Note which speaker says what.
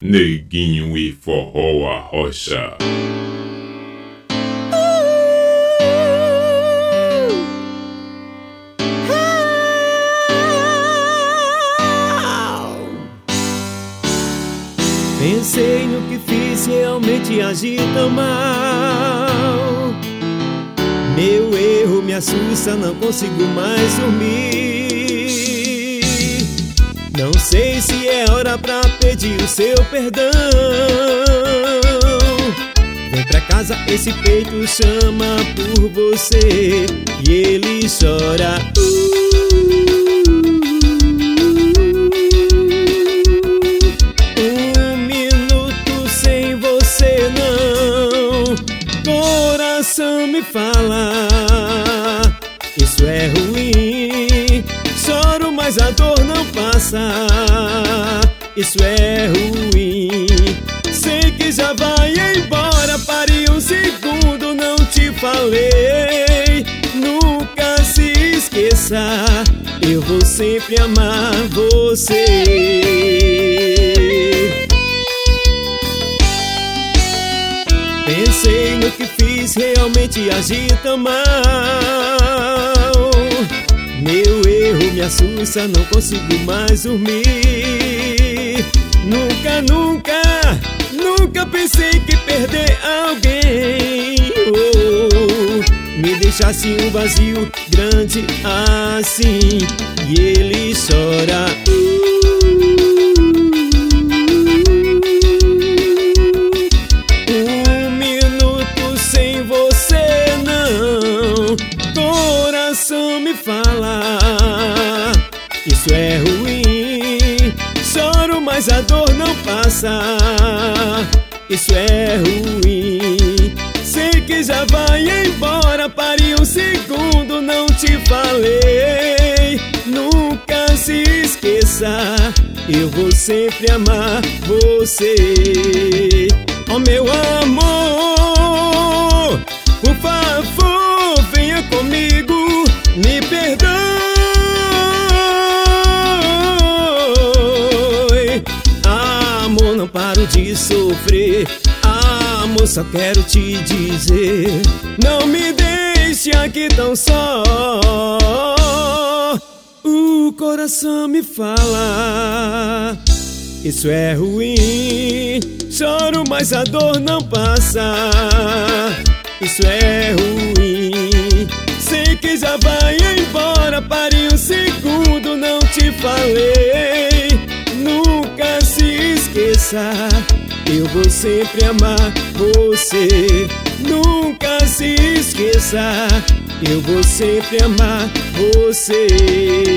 Speaker 1: Neguinho e Forró a Rocha.
Speaker 2: Pensei no que fiz, realmente agi tão mal. Meu erro me assusta, não consigo mais dormir. Não sei se é hora pra pedir o seu perdão. Vem pra casa, esse peito chama por você e ele chora. Coração me fala, isso é ruim. Choro, mas a dor não passa, isso é ruim. Sei que já vai embora, pare um segundo, não te falei. Nunca se esqueça, eu vou sempre amar você. Pensei no que fiz, realmente agi tão mal. Meu erro me assusta, não consigo mais dormir. Nunca, nunca, nunca pensei que perder alguém me deixasse um vazio grande assim. E ele chora. Coração me fala, isso é ruim. Choro, mas a dor não passa, isso é ruim. Sei que já vai embora, pare um segundo, não te falei. Nunca se esqueça, eu vou sempre amar você. Oh meu amor, por favor, venha comigo, me perdoe. Amor, não paro de sofrer. Amor, só quero te dizer, não me deixe aqui tão só. O coração me fala, isso é ruim. Choro, mas a dor não passa, isso é ruim. Sei que já vai embora, pare um segundo, não te falei. Nunca se esqueça, eu vou sempre amar você. Nunca se esqueça, eu vou sempre amar você.